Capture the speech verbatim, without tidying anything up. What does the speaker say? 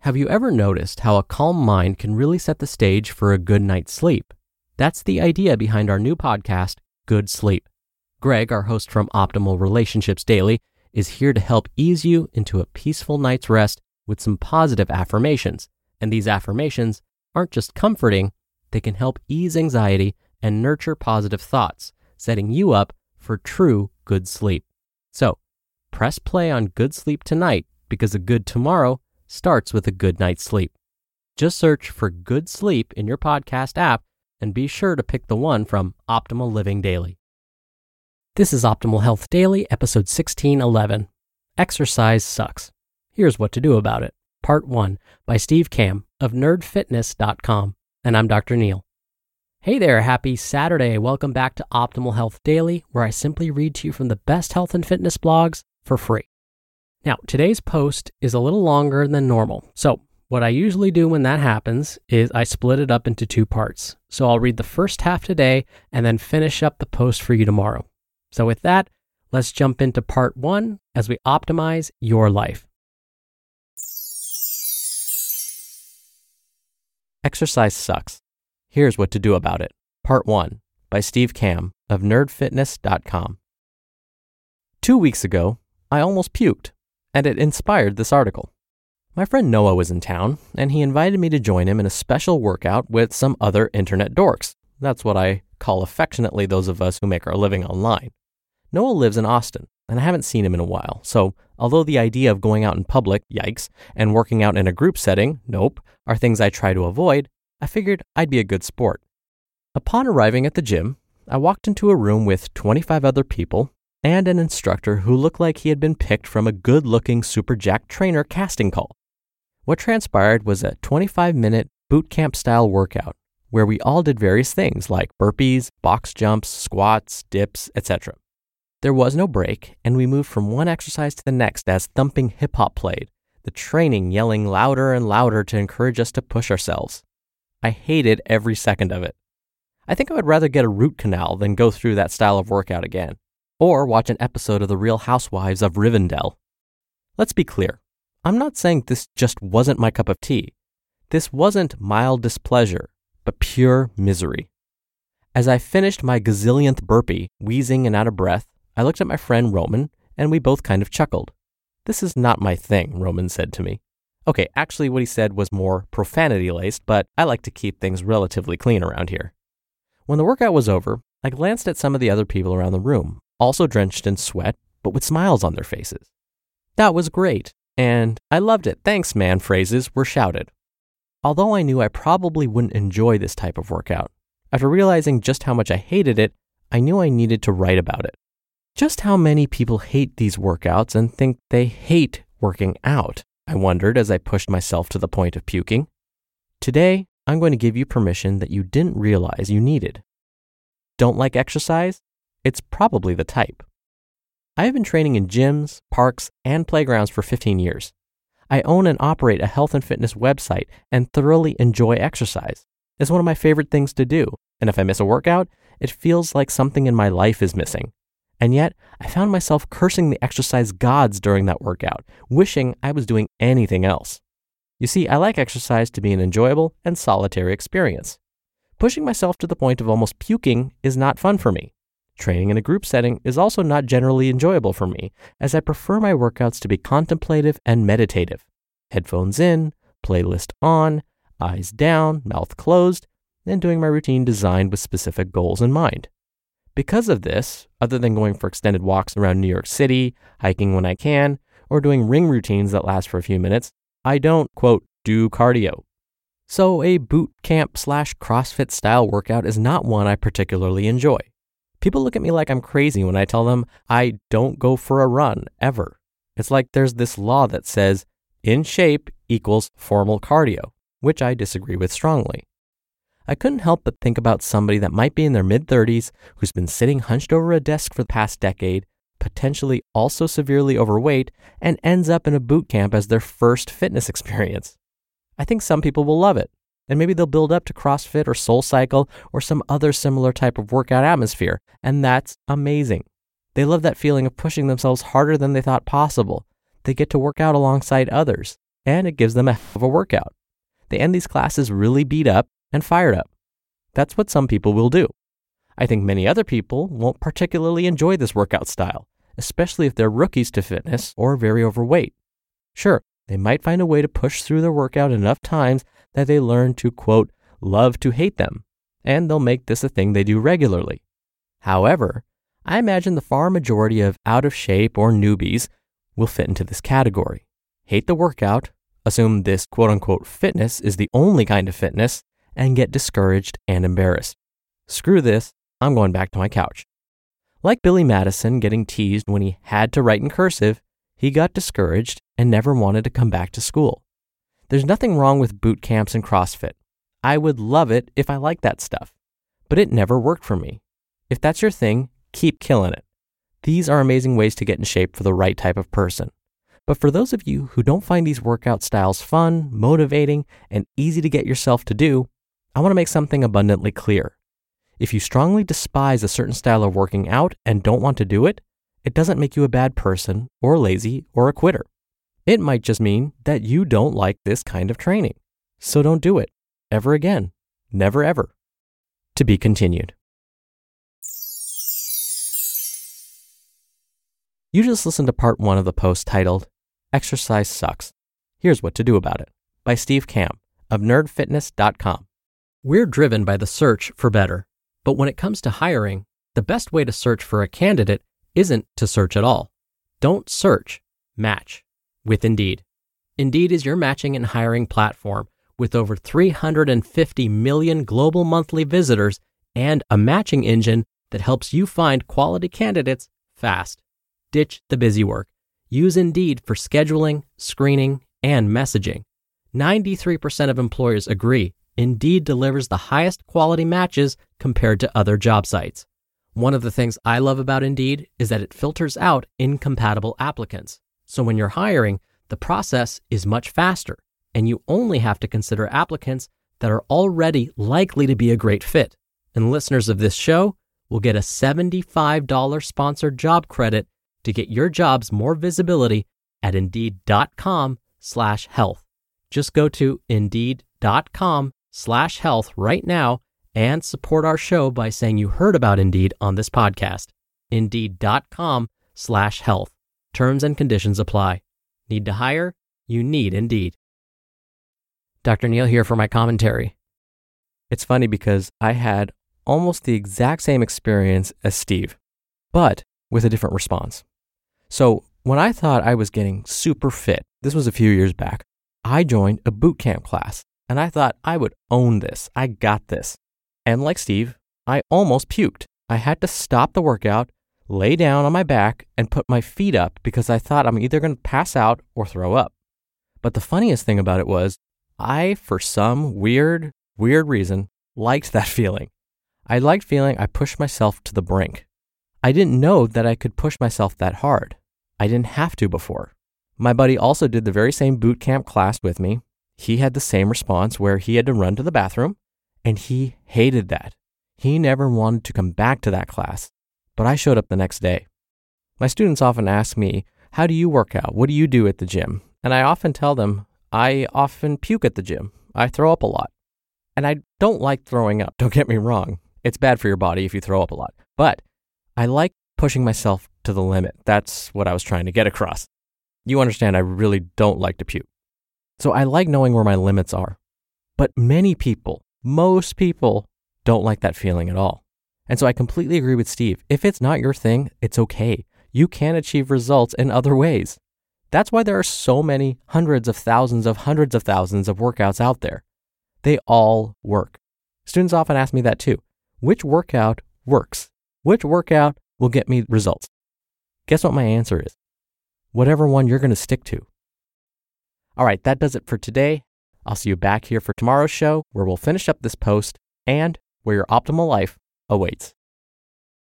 Have you ever noticed how a calm mind can really set the stage for a good night's sleep? That's the idea behind our new podcast, Good Sleep. Greg, our host from Optimal Relationships Daily, is here to help ease you into a peaceful night's rest with some positive affirmations. And these affirmations aren't just comforting, they can help ease anxiety and nurture positive thoughts, setting you up for true good sleep. So, press play on Good Sleep tonight because a good tomorrow starts with a good night's sleep. Just search for Good Sleep in your podcast app and be sure to pick the one from Optimal Living Daily. This is Optimal Health Daily, episode sixteen eleven. Exercise sucks. Here's what to do about it. Part one by Steve Kamb of nerd fitness dot com. And I'm Doctor Neil. Hey there, happy Saturday. Welcome back to Optimal Health Daily, where I simply read to you from the best health and fitness blogs for free. Now, today's post is a little longer than normal. So what I usually do when that happens is I split it up into two parts. So I'll read the first half today and then finish up the post for you tomorrow. So with that, let's jump into part one as we optimize your life. Exercise sucks. Here's what to do about it. Part one by Steve Kamb of nerd fitness dot com. Two weeks ago, I almost puked, and it inspired this article. My friend Noah was in town, and he invited me to join him in a special workout with some other internet dorks. That's what I call affectionately those of us who make our living online. Noah lives in Austin, and I haven't seen him in a while, so although the idea of going out in public, yikes, and working out in a group setting, nope, are things I try to avoid, I figured I'd be a good sport. Upon arriving at the gym, I walked into a room with twenty-five other people and an instructor who looked like he had been picked from a good-looking Super Jack trainer casting call. What transpired was a twenty-five minute boot camp-style workout where we all did various things like burpees, box jumps, squats, dips, et cetera. There was no break, and we moved from one exercise to the next as thumping hip-hop played, the training yelling louder and louder to encourage us to push ourselves. I hated every second of it. I think I would rather get a root canal than go through that style of workout again, or watch an episode of The Real Housewives of Rivendell. Let's be clear. I'm not saying this just wasn't my cup of tea. This wasn't mild displeasure, but pure misery. As I finished my gazillionth burpee, wheezing and out of breath, I looked at my friend Roman, and we both kind of chuckled. "This is not my thing," Roman said to me. Okay, actually what he said was more profanity-laced, but I like to keep things relatively clean around here. When the workout was over, I glanced at some of the other people around the room, also drenched in sweat, but with smiles on their faces. That was great, and I loved it. Thanks, man phrases were shouted. Although I knew I probably wouldn't enjoy this type of workout, after realizing just how much I hated it, I knew I needed to write about it. Just how many people hate these workouts and think they hate working out? I wondered as I pushed myself to the point of puking. Today, I'm going to give you permission that you didn't realize you needed. Don't like exercise? It's probably the type. I have been training in gyms, parks, and playgrounds for fifteen years. I own and operate a health and fitness website and thoroughly enjoy exercise. It's one of my favorite things to do, and if I miss a workout, it feels like something in my life is missing. And yet, I found myself cursing the exercise gods during that workout, wishing I was doing anything else. You see, I like exercise to be an enjoyable and solitary experience. Pushing myself to the point of almost puking is not fun for me. Training in a group setting is also not generally enjoyable for me, as I prefer my workouts to be contemplative and meditative. Headphones in, playlist on, eyes down, mouth closed, and doing my routine designed with specific goals in mind. Because of this, other than going for extended walks around New York City, hiking when I can, or doing ring routines that last for a few minutes, I don't, quote, do cardio. So a boot camp slash CrossFit style workout is not one I particularly enjoy. People look at me like I'm crazy when I tell them I don't go for a run, ever. It's like there's this law that says in shape equals formal cardio, which I disagree with strongly. I couldn't help but think about somebody that might be in their mid-thirties who's been sitting hunched over a desk for the past decade, potentially also severely overweight, and ends up in a boot camp as their first fitness experience. I think some people will love it, and maybe they'll build up to CrossFit or SoulCycle or some other similar type of workout atmosphere, and that's amazing. They love that feeling of pushing themselves harder than they thought possible. They get to work out alongside others. and it gives them a heck of a workout. They end these classes really beat up and fired up. That's what some people will do. I think many other people won't particularly enjoy this workout style, especially if they're rookies to fitness or very overweight. Sure, they might find a way to push through their workout enough times that they learn to, quote, love to hate them, and they'll make this a thing they do regularly. However, I imagine the far majority of out of shape or newbies will fit into this category. Hate the workout, assume this quote unquote fitness is the only kind of fitness, and get discouraged and embarrassed. Screw this, I'm going back to my couch. Like Billy Madison getting teased when he had to write in cursive, he got discouraged and never wanted to come back to school. There's nothing wrong with boot camps and CrossFit. I would love it if I liked that stuff, but it never worked for me. If that's your thing, keep killing it. These are amazing ways to get in shape for the right type of person. But for those of you who don't find these workout styles fun, motivating, and easy to get yourself to do, I want to make something abundantly clear. If you strongly despise a certain style of working out and don't want to do it, it doesn't make you a bad person or lazy or a quitter. It might just mean that you don't like this kind of training. So don't do it ever again. Never ever. To be continued. You just listened to part one of the post titled, Exercise Sucks. Here's What to Do About It, by Steve Kamb of nerd fitness dot com. We're driven by the search for better, but when it comes to hiring, the best way to search for a candidate isn't to search at all. Don't search, match with Indeed. Indeed is your matching and hiring platform with over three hundred fifty million global monthly visitors and a matching engine that helps you find quality candidates fast. Ditch the busy work. Use Indeed for scheduling, screening, and messaging. ninety-three percent of employers agree Indeed delivers the highest quality matches compared to other job sites. One of the things I love about Indeed is that it filters out incompatible applicants. So when you're hiring, the process is much faster, and you only have to consider applicants that are already likely to be a great fit. And listeners of this show will get a seventy-five dollars sponsored job credit to get your jobs more visibility at Indeed.com slash health. Just go to Indeed.com slash health right now and support our show by saying you heard about Indeed on this podcast. Indeed.com slash health. Terms and conditions apply. Need to hire? You need Indeed. Doctor Neal here for my commentary. It's funny because I had almost the exact same experience as Steve, but with a different response. So when I thought I was getting super fit, this was a few years back, I joined a boot camp class and I thought I would own this. I got this. And like Steve, I almost puked. I had to stop the workout, lay down on my back, and put my feet up because I thought I'm either going to pass out or throw up. But the funniest thing about it was I, for some weird, weird reason, liked that feeling. I liked feeling I pushed myself to the brink. I didn't know that I could push myself that hard. I didn't have to before. My buddy also did the very same boot camp class with me. He had the same response where he had to run to the bathroom, and he hated that. He never wanted to come back to that class, but I showed up the next day. My students often ask me, how do you work out? What do you do at the gym? And I often tell them, I often puke at the gym. I throw up a lot. And I don't like throwing up, don't get me wrong. It's bad for your body if you throw up a lot. But I like pushing myself to the limit. That's what I was trying to get across. You understand, I really don't like to puke. So I like knowing where my limits are. But many people, most people, don't like that feeling at all. And so I completely agree with Steve. If it's not your thing, it's okay. You can achieve results in other ways. That's why there are so many hundreds of thousands of hundreds of thousands of workouts out there. They all work. Students often ask me that too. Which workout works? Which workout will get me results? Guess what my answer is? Whatever one you're going to stick to. All right, that does it for today. I'll see you back here for tomorrow's show where we'll finish up this post and where your optimal life awaits.